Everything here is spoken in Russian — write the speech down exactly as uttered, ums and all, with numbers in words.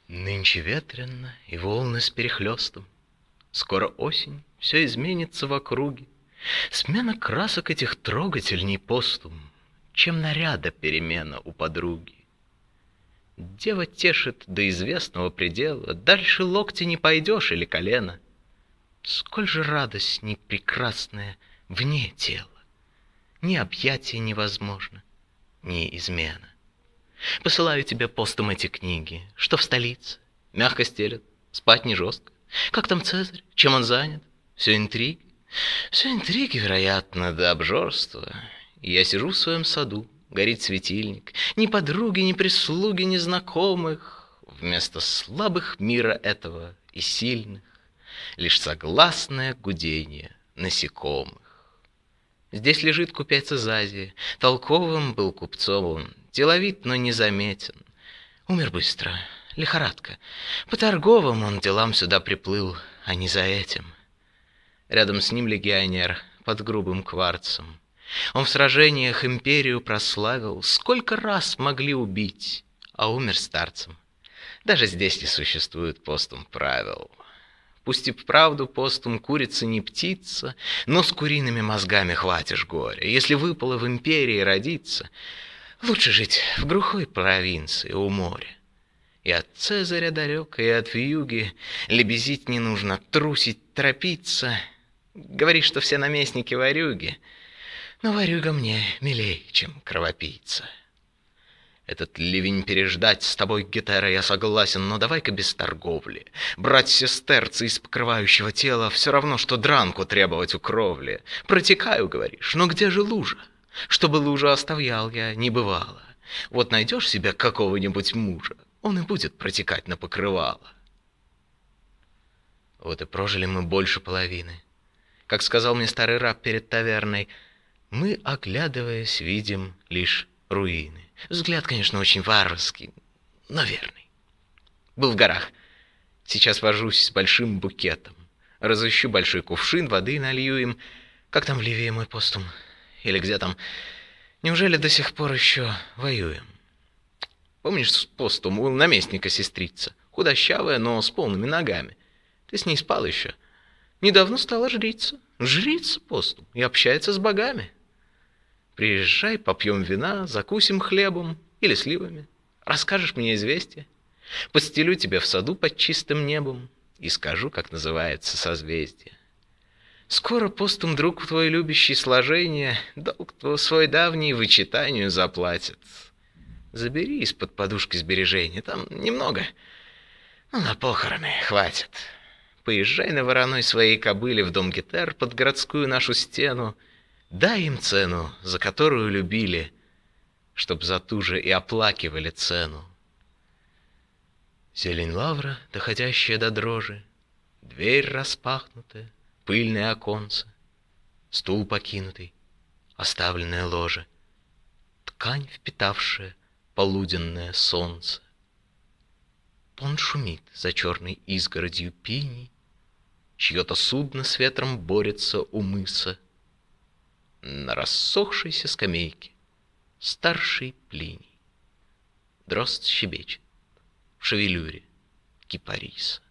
Нынче ветрено, и волны с перехлестом. Скоро осень, все изменится в округе. Смена красок этих трогательней постум, чем наряда перемена у подруги. Дева тешит до известного предела, дальше локтя не пойдешь или колено. Сколь же радость не прекрасная вне тела, ни объятие невозможно, ни измена. Посылаю тебе постум эти книги, что в столице, мягко стелят, спать не жестко. Как там Цезарь, чем он занят? Все интриги, все интриги, вероятно, до обжорства. И я сижу в своем саду, горит светильник, ни подруги, ни прислуги, ни знакомых. Вместо слабых мира этого и сильных лишь согласное гудение насекомых. Здесь лежит купец из Азии, толковым был купцом он, деловит, но незаметен. Умер быстро, лихорадка. По торговым он делам сюда приплыл, а не за этим. Рядом с ним легионер под грубым кварцем. Он в сражениях империю прославил, сколько раз могли убить, а умер старцем. Даже здесь не существует постум правил. Пусть и вправду постум курица не птица, но с куриными мозгами хватишь горя. Если выпало в империи родиться, лучше жить в глухой провинции у моря. И от Цезаря далеко, и от вьюги лебезить не нужно, трусить, торопиться. Говоришь, что все наместники ворюги, но ворюга мне милей, чем кровопийца. Этот ливень переждать с тобой, Гетера, я согласен, но давай-ка без торговли. Брать сестерцы из покрывающего тела все равно, что дранку требовать у кровли. Протекаю, говоришь, но где же лужа? Чтобы лужу оставлял я, не бывало. Вот найдешь себе какого-нибудь мужа, он и будет протекать на покрывало. Вот и прожили мы больше половины. Как сказал мне старый раб перед таверной, мы, оглядываясь, видим лишь руины. Взгляд, конечно, очень варварский, но верный. Был в горах. Сейчас вожусь с большим букетом. Разыщу большой кувшин, воды налью им. Как там в Ливии мой постум? Или где там? Неужели до сих пор еще воюем? Помнишь постум у наместника сестрица? Худощавая, но с полными ногами. Ты с ней спал еще? Недавно стала жрица. Жрица постум и общается с богами. Приезжай, попьем вина, закусим хлебом или сливами. Расскажешь мне известие. Постелю тебя в саду под чистым небом и скажу, как называется созвездие. Скоро постум, друг твой любящий сложение, долг твой свой давний вычитанию заплатит. Забери из-под подушки сбережения, там немного, но на похороны хватит. Поезжай на вороной своей кобыле в дом Гетер под городскую нашу стену. Дай им цену, за которую любили, чтоб за ту же и оплакивали цену. Зелень лавра, доходящая до дрожи, дверь распахнутая, пыльное оконце, стул покинутый, оставленное ложе, ткань, впитавшая полуденное солнце. Он шумит за черной изгородью пиней, чье-то судно с ветром борется у мыса. На рассохшейся скамейке старший Плиний. Дрозд щебечет в шевелюре кипариса.